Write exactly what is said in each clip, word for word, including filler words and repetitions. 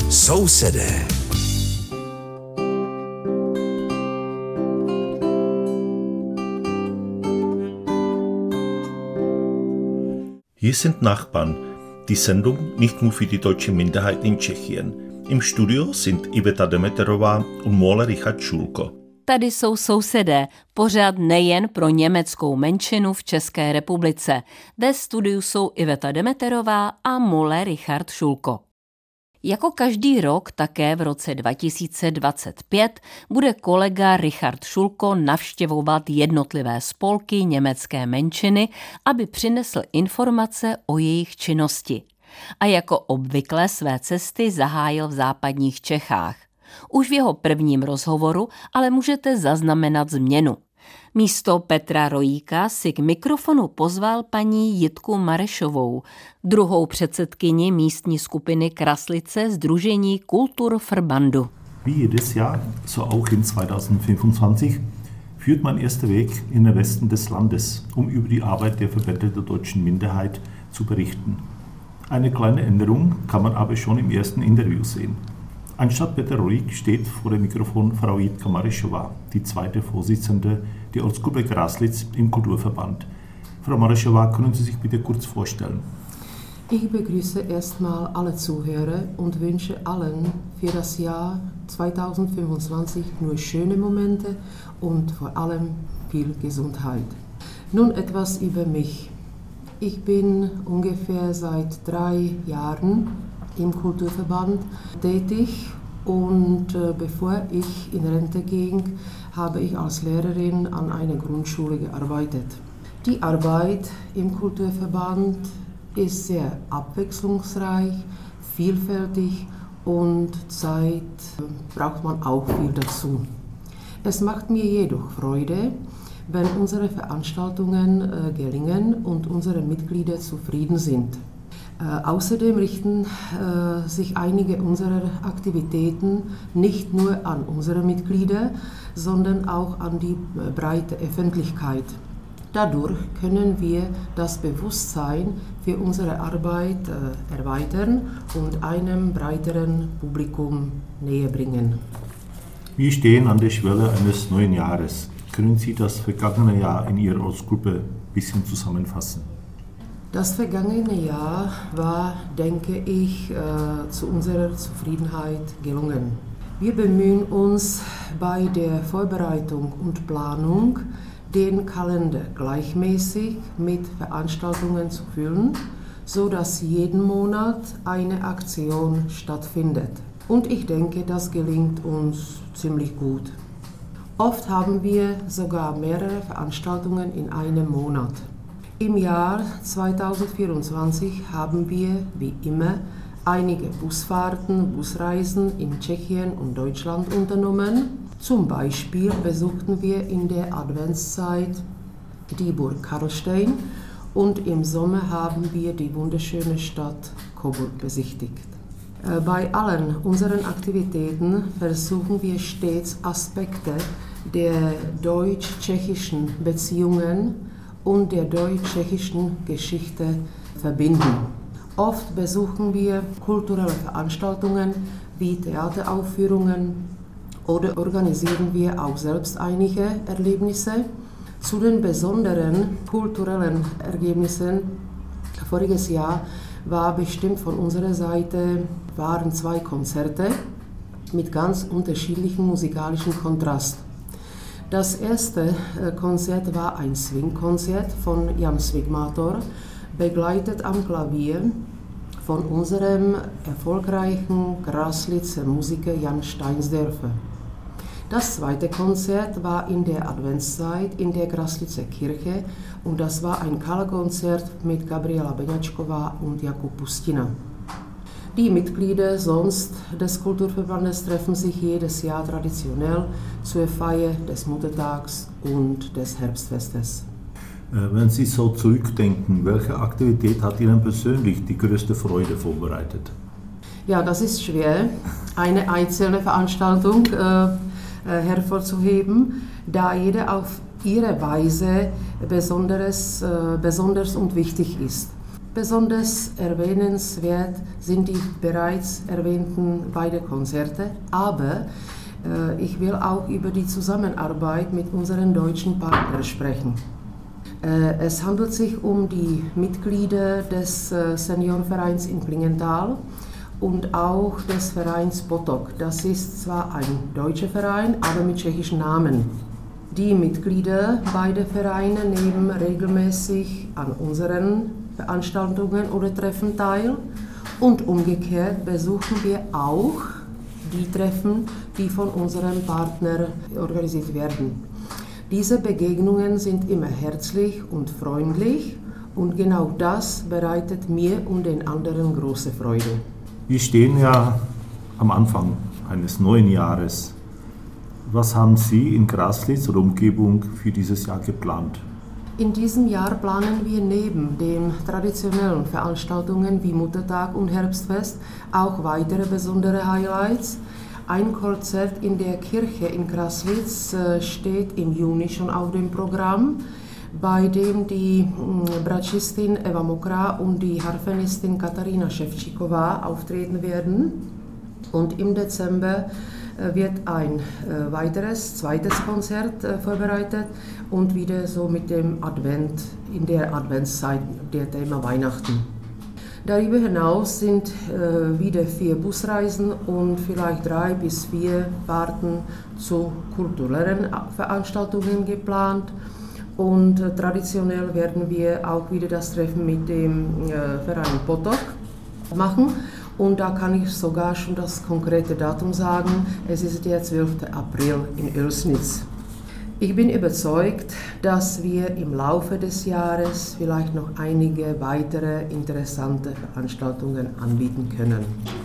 Sousedé. Hier sind Nachbarn, die Sendung nicht nur für die deutsche Minderheit in Tschechien. Im Studio sind Iveta Demeterová und Mola Richard Šulko. Tady jsou sousedé, pořád nejen pro německou menšinu v České republice. Ve studiu jsou Iveta Demeterová a Mole Richard Šulko. Jako každý rok také v roce dva tisíce dvacet pět bude kolega Richard Šulko navštěvovat jednotlivé spolky německé menšiny, aby přinesl informace o jejich činnosti. A jako obvykle své cesty zahájil v západních Čechách. Už v jeho prvním rozhovoru ale můžete zaznamenat změnu. Místo Petra Rojíka si k mikrofonu pozval paní Jitku Marešovou, druhou předsedkyni místní skupiny Kraslice Sdružení Kulturverbandu. Wie jedes Jahr, so auch in zweitausendfünfundzwanzig, führt mein erster Weg in den Westen des Landes, um über die Arbeit der Verbände der deutschen Minderheit zu berichten. Eine kleine Änderung kann man aber schon im ersten Interview sehen. Anstatt Peter Roík steht vor dem Mikrofon Frau Jitka Marešová, die zweite Vorsitzende der Ortsgruppe Kraslitz im Kulturverband. Frau Marešová, können Sie sich bitte kurz vorstellen? Ich begrüße erstmal alle Zuhörer und wünsche allen für das Jahr zweitausendfünfundzwanzig nur schöne Momente und vor allem viel Gesundheit. Nun etwas über mich. Ich bin ungefähr seit drei Jahren im Kulturverband tätig und äh, bevor ich in Rente ging, habe ich als Lehrerin an einer Grundschule gearbeitet. Die Arbeit im Kulturverband ist sehr abwechslungsreich, vielfältig und Zeit äh, braucht man auch viel dazu. Es macht mir jedoch Freude, wenn unsere Veranstaltungen äh, gelingen und unsere Mitglieder zufrieden sind. Äh, außerdem richten äh, sich einige unserer Aktivitäten nicht nur an unsere Mitglieder, sondern auch an die äh, breite Öffentlichkeit. Dadurch können wir das Bewusstsein für unsere Arbeit äh, erweitern und einem breiteren Publikum näher bringen. Wir stehen an der Schwelle eines neuen Jahres. Können Sie das vergangene Jahr in Ihrer Ortsgruppe ein bisschen zusammenfassen? Das vergangene Jahr war, denke ich, äh, zu unserer Zufriedenheit gelungen. Wir bemühen uns bei der Vorbereitung und Planung, den Kalender gleichmäßig mit Veranstaltungen zu füllen, sodass jeden Monat eine Aktion stattfindet. Und ich denke, das gelingt uns ziemlich gut. Oft haben wir sogar mehrere Veranstaltungen in einem Monat. Im Jahr zweitausendvierundzwanzig haben wir, wie immer, einige Busfahrten, Busreisen in Tschechien und Deutschland unternommen. Zum Beispiel besuchten wir in der Adventszeit die Burg Karlstein und im Sommer haben wir die wunderschöne Stadt Coburg besichtigt. Bei allen unseren Aktivitäten versuchen wir stets Aspekte der deutsch-tschechischen Beziehungen und der deutsch-tschechischen Geschichte verbinden. Oft besuchen wir kulturelle Veranstaltungen wie Theateraufführungen oder organisieren wir auch selbst einige Erlebnisse. Zu den besonderen kulturellen Ergebnissen voriges Jahr war bestimmt von unserer Seite waren zwei Konzerte mit ganz unterschiedlichem musikalischen Kontrast. Das erste Konzert war ein Swing-Konzert von Jan Swigmator, begleitet am Klavier von unserem erfolgreichen Kraslitzer Musiker Jan Steinsdörfer. Das zweite Konzert war in der Adventszeit in der Kraslitzer Kirche und das war ein Chalakonzert mit Gabriela Beňačková und Jakub Pustina. Die Mitglieder sonst des Kulturverbandes treffen sich jedes Jahr traditionell zur Feier des Muttertags und des Herbstfestes. Wenn Sie so zurückdenken, welche Aktivität hat Ihnen persönlich die größte Freude vorbereitet? Ja, das ist schwer, eine einzelne Veranstaltung äh, hervorzuheben, da jede auf ihre Weise besonderes, äh, besonders und wichtig ist. Besonders erwähnenswert sind die bereits erwähnten beiden Konzerte, aber äh, ich will auch über die Zusammenarbeit mit unseren deutschen Partnern sprechen. Äh, es handelt sich um die Mitglieder des äh, Seniorenvereins in Klingenthal und auch des Vereins Potok. Das ist zwar ein deutscher Verein, aber mit tschechischen Namen. Die Mitglieder beider Vereine nehmen regelmäßig an unseren Veranstaltungen oder Treffen teil und umgekehrt besuchen wir auch die Treffen, die von unseren Partnern organisiert werden. Diese Begegnungen sind immer herzlich und freundlich und genau das bereitet mir und den anderen große Freude. Wir stehen ja am Anfang eines neuen Jahres. Was haben Sie in Graslitz oder Umgebung für dieses Jahr geplant? In diesem Jahr planen wir neben den traditionellen Veranstaltungen wie Muttertag und Herbstfest auch weitere besondere Highlights. Ein Konzert in der Kirche in Graslitz steht im Juni schon auf dem Programm, bei dem die Bratschistin Eva Mokra und die Harfenistin Katarina Ševčíková auftreten werden. Und im Dezember wird ein äh, weiteres, zweites Konzert äh, vorbereitet und wieder so mit dem Advent, in der Adventszeit, der Thema Weihnachten. Darüber hinaus sind äh, wieder vier Busreisen und vielleicht drei bis vier Fahrten zu kulturellen Veranstaltungen geplant. Und äh, traditionell werden wir auch wieder das Treffen mit dem äh, Verein Potok machen. Und da kann ich sogar schon das konkrete Datum sagen, es ist der zwölfte April in Oelsnitz. Ich bin überzeugt, dass wir im Laufe des Jahres vielleicht noch einige weitere interessante Veranstaltungen anbieten können.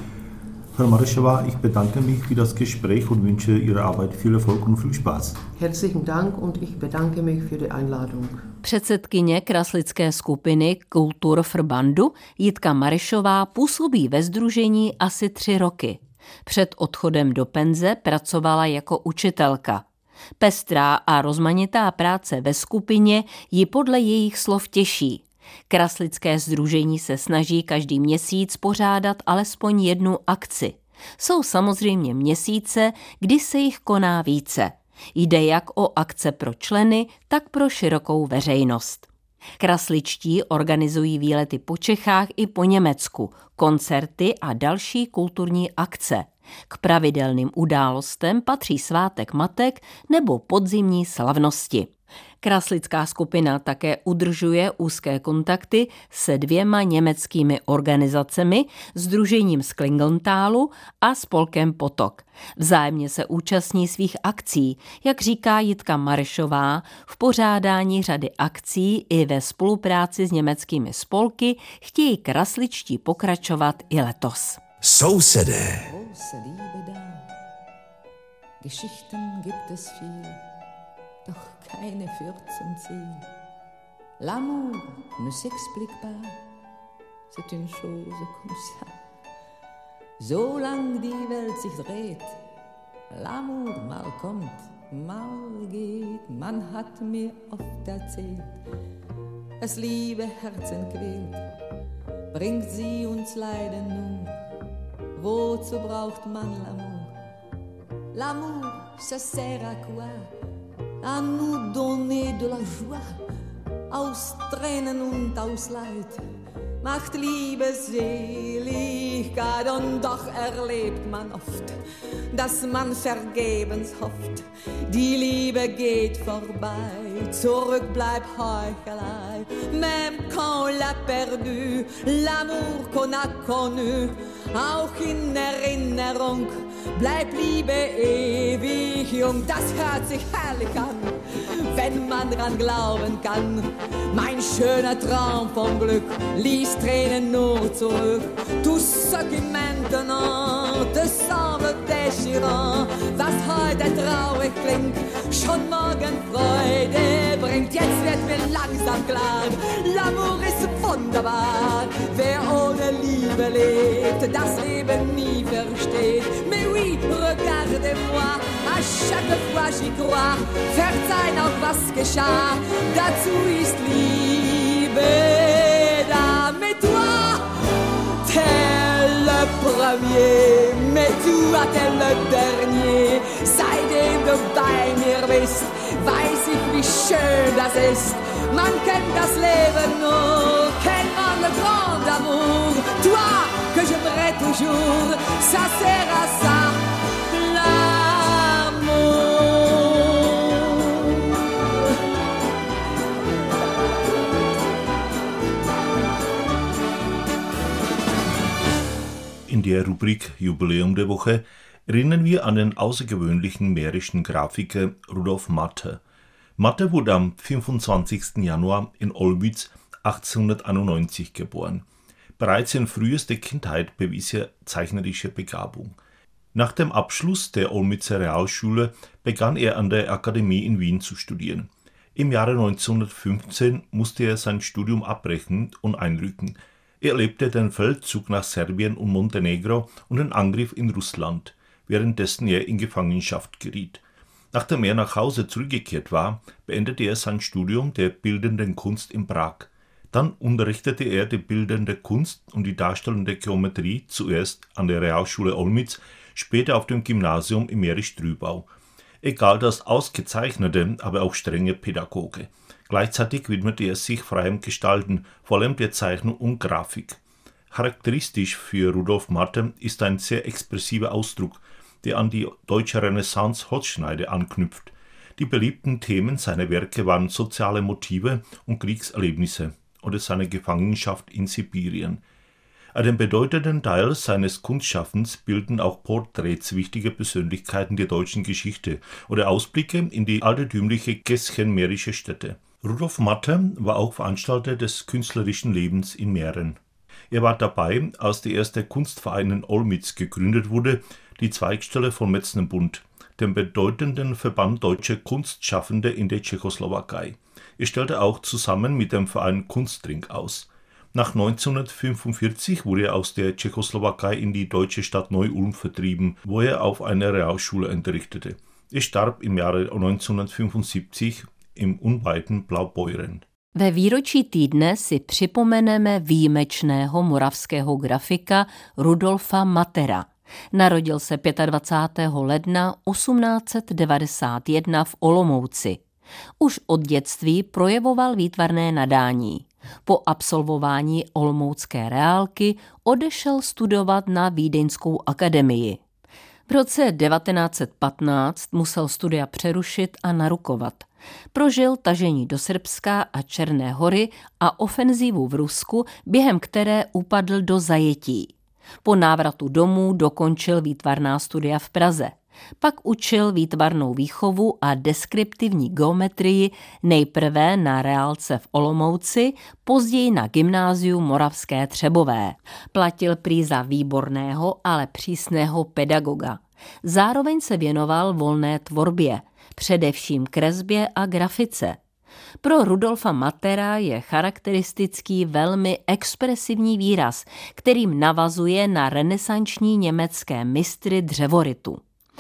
Frau Marischova, ich bedanke mich für das Gespräch und wünsche Ihrer Arbeit viel Erfolg und viel Spaß. Herzlichen Dank und ich bedanke mich für die Einladung. Předsedkyně kraslické skupiny Kulturverbandu Jitka Marišová působí ve sdružení asi tři roky. Před odchodem do penze pracovala jako učitelka. Pestrá a rozmanitá práce ve skupině ji podle jejich slov těší. Kraslické sdružení se snaží každý měsíc pořádat alespoň jednu akci. Jsou samozřejmě měsíce, kdy se jich koná více. Jde jak o akce pro členy, tak pro širokou veřejnost. Krasličtí organizují výlety po Čechách i po Německu, koncerty a další kulturní akce. K pravidelným událostem patří svátek matek nebo podzimní slavnosti. Kraslická skupina také udržuje úzké kontakty se dvěma německými organizacemi, Sdružením z Klingentálu a Spolkem Potok. Vzájemně se účastní svých akcí, jak říká Jitka Marišová, v pořádání řady akcí i ve spolupráci s německými spolky chtějí krasličtí pokračovat i letos. Sousedé. Geschichten gibt es viel, doch keine vierzehn zehn. L'amour ne s'explique pas, c'est une chose comme ça. Solange die Welt sich dreht, l'amour mal kommt, mal geht. Man hat mir oft erzählt, das liebe Herzen quält, bringt sie uns Leiden nur. Wozu braucht man l'amour? L'amour, ça sert à quoi? À nous donner de la joie, aus Tränen und aus Leid. Macht Liebe Seligkeit und doch erlebt man oft, dass man vergebens hofft. Die Liebe geht vorbei, zurück bleibt Heuchelei. Même quand l'a perdu, l'amour qu'on a connu, auch in Erinnerung bleibt Liebe ewig jung. Das hört sich herrlich an, wenn man dran glauben kann. Mein schöner Traum vom Glück ließ Tränen nur zurück. Tout ce qui maintenant te semble déchirant, was heute traurig klingt, schon morgen Freude bringt. Jetzt wird mir langsam klar, l'amour ist wunderbar. Wer ohne Liebe lebt, das Leben nie versteht. Mais oui, regardez-moi, à chaque fois j'y crois. Verzeihen auch was geschah, dazu ist Liebe da. Mit premier, mais du attend le dernier. Seitdem du bei mir bist, weiß ich, wie schön das ist. Man kennt das Leben nur, kennt man le grand amour. Toi, que j'aimerais toujours, ça sera ça, l'amour. In der Rubrik Jubiläum der Woche erinnern wir an den außergewöhnlichen mährischen Grafiker Rudolf Matter. Matter wurde am fünfundzwanzigsten Januar in Olmütz achtzehnhunderteinundneunzig geboren. Bereits in frühester Kindheit bewies er zeichnerische Begabung. Nach dem Abschluss der Olmützer Realschule begann er an der Akademie in Wien zu studieren. Im Jahre neunzehnhundertfünfzehn musste er sein Studium abbrechen und einrücken. Er erlebte den Feldzug nach Serbien und Montenegro und den Angriff in Russland, währenddessen er in Gefangenschaft geriet. Nachdem er nach Hause zurückgekehrt war, beendete er sein Studium der bildenden Kunst in Prag. Dann unterrichtete er die bildende Kunst und die darstellende Geometrie zuerst an der Realschule Olmütz, später auf dem Gymnasium im Mährisch-Trübau. Er galt als ausgezeichnete, aber auch strenge Pädagoge. Gleichzeitig widmete er sich freiem Gestalten, vor allem der Zeichnung und Grafik. Charakteristisch für Rudolf Matter ist ein sehr expressiver Ausdruck, der an die deutsche Renaissance Holzschneider anknüpft. Die beliebten Themen seiner Werke waren soziale Motive und Kriegserlebnisse oder seine Gefangenschaft in Sibirien. Einen bedeutenden Teil seines Kunstschaffens bilden auch Porträts wichtiger Persönlichkeiten der deutschen Geschichte oder Ausblicke in die altertümliche gässchen-mährische Städte. Rudolf Matter war auch Veranstalter des künstlerischen Lebens in Mähren. Er war dabei, als der erste Kunstverein in Olmütz gegründet wurde, die Zweigstelle von Metznerbund, dem bedeutenden Verband deutscher Kunstschaffende in der Tschechoslowakei. Er stellte auch zusammen mit dem Verein Kunstring aus. Nach neunzehnhundertfünfundvierzig wurde er aus der Tschechoslowakei in die deutsche Stadt Neu-Ulm vertrieben, wo er auf einer Realschule unterrichtete. Er starb im Jahre neunzehnhundertfünfundsiebzig im unweiten Blaubeuren. Ve výročí týdne si připomeneme výjimečného moravského grafika Rudolfa Mattera. Narodil se dvacátého pátého ledna osmnáct set devadesát jedna v Olomouci. Už od dětství projevoval výtvarné nadání. Po absolvování olomoucké reálky odešel studovat na Vídeňskou akademii. V roce devatenáct set patnáct musel studia přerušit a narukovat. Prožil tažení do Srbska a Černé Hory a ofenzívu v Rusku, během které upadl do zajetí. Po návratu domů dokončil výtvarná studia v Praze. Pak učil výtvarnou výchovu a deskriptivní geometrii nejprve na reálce v Olomouci, později na gymnáziu Moravské Třebové. Platil prý za výborného, ale přísného pedagoga. Zároveň se věnoval volné tvorbě, především kresbě a grafice. Pro Rudolfa Mattera je charakteristický velmi expresivní výraz, kterým navazuje na renesanční německé mistry dřevoritu.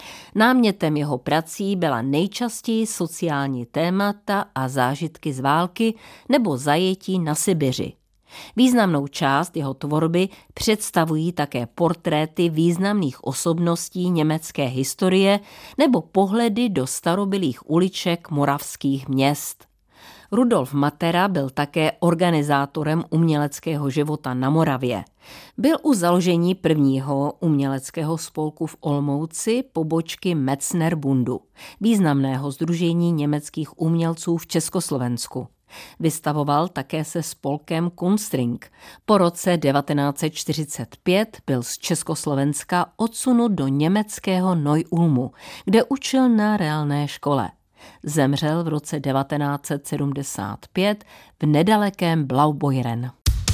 Námětem jeho prací byla nejčastěji sociální témata a zážitky z války nebo zajetí na Sibiři. Významnou část jeho tvorby představují také portréty významných osobností německé historie nebo pohledy do starobylých uliček moravských měst. Rudolf Mattera byl také organizátorem uměleckého života na Moravě. Byl u založení prvního uměleckého spolku v Olomouci pobočky Metznerbundu, významného sdružení německých umělců v Československu. Vystavoval také se spolkem Kunstring. Po roce devatenáct set čtyřicet pět byl z Československa odsunut do německého Neu-Ulmu, kde učil na reálné škole. Zemřel v roce devatenáct set sedmdesát pět v nedalekém Blaubeuren.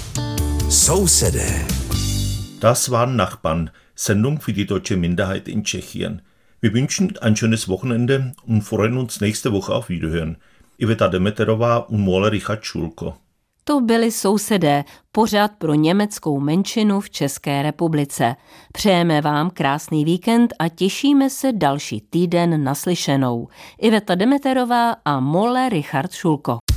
Sousedé. Das waren Nachbarn, Sendung für die deutsche Minderheit in Tschechien. Wir wünschen ein schönes Wochenende und freuen uns nächste Woche auf Wiederhören. Iveta Demeterová und Maler Richard Schulko. To byli Sousedé, pořad pro německou menšinu v České republice. Přejeme vám krásný víkend a těšíme se další týden naslyšenou. Iveta Demeterová a Maler Richard Schulko.